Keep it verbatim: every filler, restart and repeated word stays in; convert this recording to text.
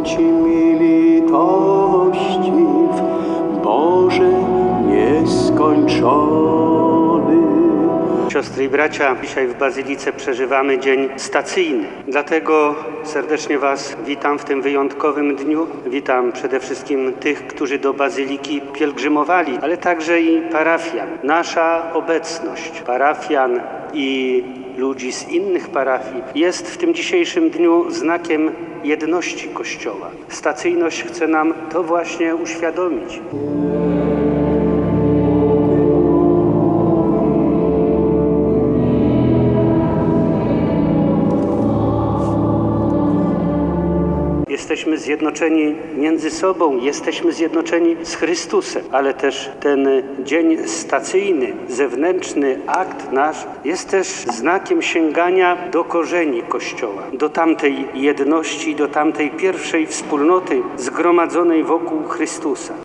Ci mi litościw, Boże nieskończony. Siostry i bracia, dzisiaj w Bazylice przeżywamy dzień stacyjny. Dlatego serdecznie Was witam w tym wyjątkowym dniu. Witam przede wszystkim tych, którzy do Bazyliki pielgrzymowali, ale także i parafian. Nasza obecność parafian i ludzi z innych parafii jest w tym dzisiejszym dniu znakiem jedności Kościoła. Stacyjność chce nam to właśnie uświadomić. Jesteśmy zjednoczeni między sobą, jesteśmy zjednoczeni z Chrystusem, ale też ten dzień stacyjny, zewnętrzny akt nasz jest też znakiem sięgania do korzeni Kościoła, do tamtej jedności, do tamtej pierwszej wspólnoty zgromadzonej wokół Chrystusa.